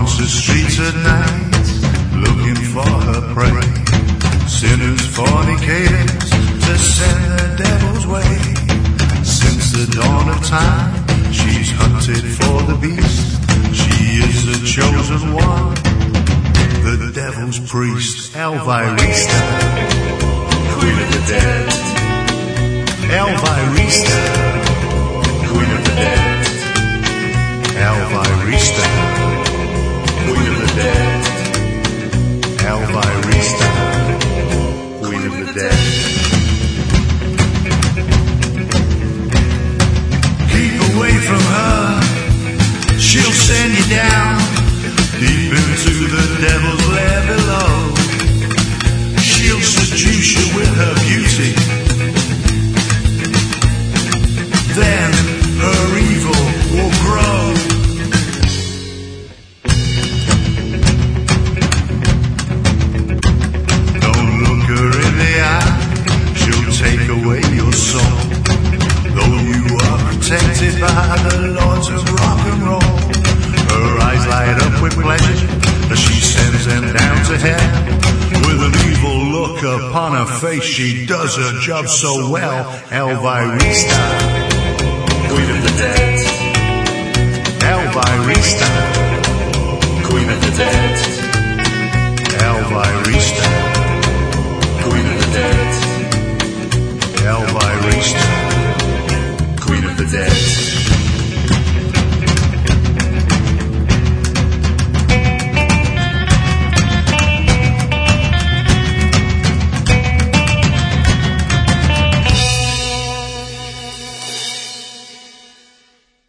haunts the streets at night, looking for her prey. Sinners, fornicators, to send the devil's way. Since the dawn of time, she's hunted for the beast. She is the chosen one, the devil's priest. Elvirista, Queen of the Dead. Elvirista, Queen of the Dead. Elvirista, Queen of the Dead. Elvirista, Queen of the Dead. Keep away from her, she'll send you down deep into the devil's lair below. She'll seduce you with her beauty, then her evil will grow. Don't look her in the eye, she'll take away your soul. Though you are protected by the lords of rock and roll, her eyes light up with pleasure as she sends them down to hell. With an evil look upon her face, she does her job so well. Elvirista, Queen of the Dead. Elvirista.